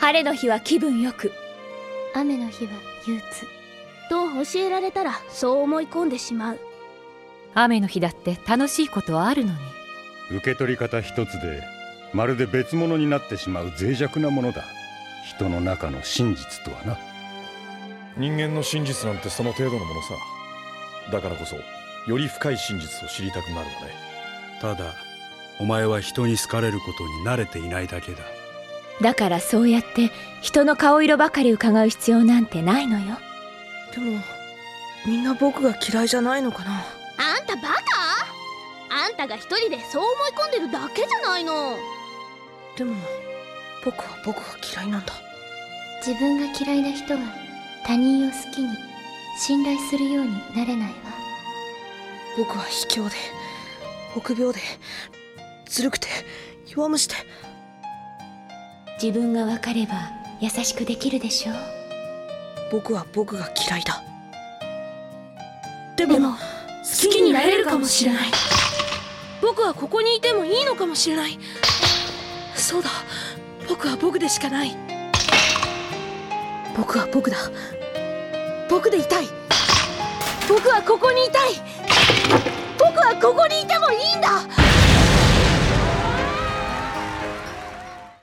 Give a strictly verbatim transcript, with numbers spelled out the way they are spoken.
晴れの日は気分よく、 雨の日は憂鬱と教えられたらそう思い込んでしまう。 雨の日だって楽しいことはあるのに。 受け取り方一つでまるで別物になってしまう脆弱なものだ、人の中の真実とはな。 人間の真実なんてその程度のものさ。だからこそより深い真実を知りたくなるのね。 ただお前は人に好かれることに慣れていないだけだ。 だからそうやって人の顔色ばかり伺う必要なんてないのよ。 でもみんな僕が嫌いじゃないのかな。 あんたバカ？あんたが一人でそう思い込んでるだけじゃないの。 でも僕は僕が嫌いなんだ。 自分が嫌いな人は他人を好きに信頼するようになれないわ。 僕は卑怯で臆病でずるくて弱虫で。 自分が分かれば優しくできるでしょう。 僕は僕が嫌いだ。 でも好きになれるかもしれない。僕はここにいてもいいのかもしれない。そうだ、僕は僕でしかない。僕は僕だ。僕でいたい。僕はここにいたい。僕はここにいてもいいんだ。